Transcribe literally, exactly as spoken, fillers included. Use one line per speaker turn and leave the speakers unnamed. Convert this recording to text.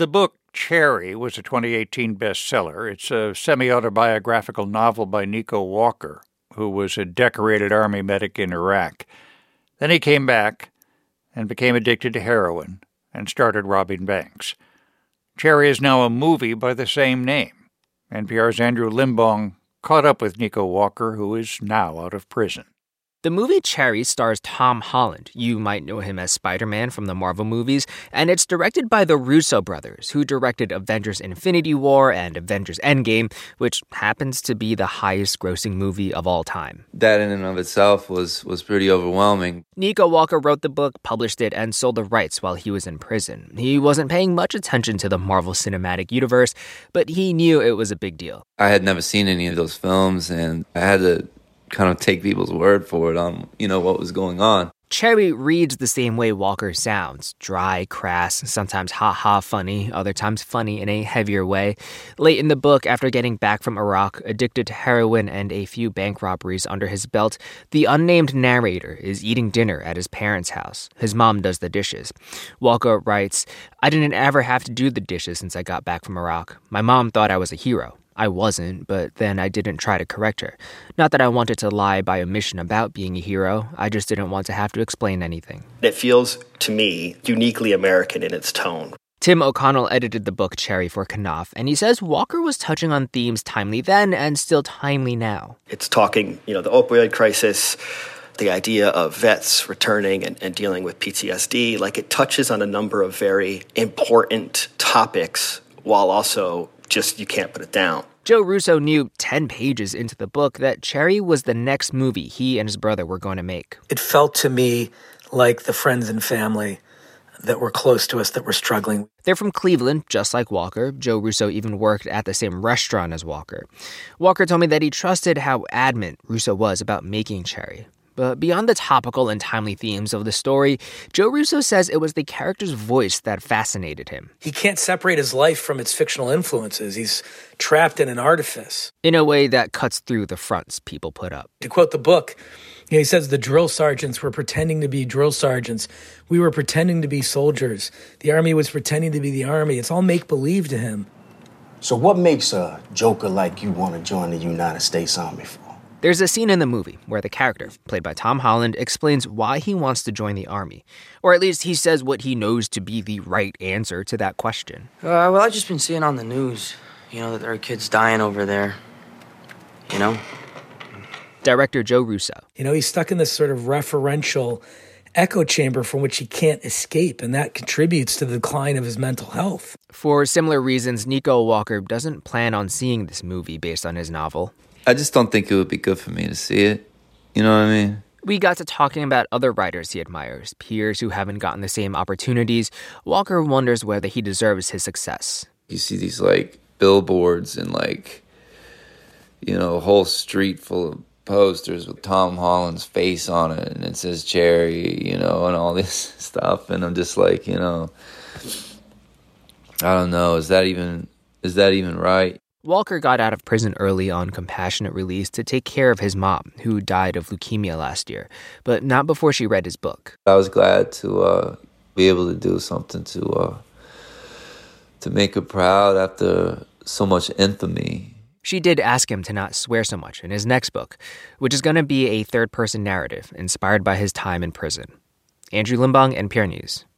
The book Cherry was a twenty eighteen bestseller. It's a semi-autobiographical novel by Nico Walker, who was a decorated Army medic in Iraq. Then he came back and became addicted to heroin and started robbing banks. Cherry is now a movie by the same name. N P R's Andrew Limbong caught up with Nico Walker, who is now out of prison.
The movie Cherry stars Tom Holland. You might know him as Spider-Man from the Marvel movies, and it's directed by the Russo brothers, who directed Avengers Infinity War and Avengers Endgame, which happens to be the highest-grossing movie of all time.
That in and of itself was, was pretty overwhelming.
Nico Walker wrote the book, published it, and sold the rights while he was in prison. He wasn't paying much attention to the Marvel Cinematic Universe, but he knew it was a big deal.
I had never seen any of those films, and I had to kind of take people's word for it on, you know, what was going on.
Cherry reads the same way Walker sounds. Dry, crass, sometimes ha-ha funny, other times funny in a heavier way. Late in the book, after getting back from Iraq, addicted to heroin and a few bank robberies under his belt, the unnamed narrator is eating dinner at his parents' house. His mom does the dishes. Walker writes, "I didn't ever have to do the dishes since I got back from Iraq. My mom thought I was a hero. I wasn't, but then I didn't try to correct her. Not that I wanted to lie by omission about being a hero. I just didn't want to have to explain anything."
It feels, to me, uniquely American in its tone.
Tim O'Connell edited the book Cherry for Knopf, and he says Walker was touching on themes timely then and still timely now.
It's talking, you know, the opioid crisis, the idea of vets returning and, and dealing with P T S D. Like, it touches on a number of very important topics while also just you can't put it down.
Joe Russo knew ten pages into the book that Cherry was the next movie he and his brother were going to make.
It felt to me like the friends and family that were close to us that were struggling.
They're from Cleveland, just like Walker. Joe Russo even worked at the same restaurant as Walker. Walker told me that he trusted how adamant Russo was about making Cherry. But beyond the topical and timely themes of the story, Joe Russo says it was the character's voice that fascinated him.
He can't separate his life from its fictional influences. He's trapped in an artifice.
In a way that cuts through the fronts people put up.
To quote the book, you know, he says the drill sergeants were pretending to be drill sergeants. We were pretending to be soldiers. The army was pretending to be the army. It's all make-believe to him.
So what makes a joker like you want to join the United States Army for?
There's a scene in the movie where the character, played by Tom Holland, explains why he wants to join the Army. Or at least he says what he knows to be the right answer to that question.
Uh, well, I've just been seeing on the news, you know, that there are kids dying over there, you know?
Director Joe Russo.
You know, he's stuck in this sort of referential echo chamber from which he can't escape, and that contributes to the decline of his mental health.
For similar reasons, Nico Walker doesn't plan on seeing this movie based on his novel.
I just don't think it would be good for me to see it. You know what I mean?
We got to talking about other writers he admires, peers who haven't gotten the same opportunities. Walker wonders whether he deserves his success.
You see these, like, billboards and, like, you know, a whole street full of posters with Tom Holland's face on it, and it says Cherry, you know, and all this stuff. And I'm just like, you know, I don't know, is that even, is that even right?
Walker got out of prison early on compassionate release to take care of his mom, who died of leukemia last year, but not before she read his book.
I was glad to uh, be able to do something to uh, to make her proud after so much infamy.
She did ask him to not swear so much in his next book, which is going to be a third-person narrative inspired by his time in prison. Andrew Limbong, N P R News.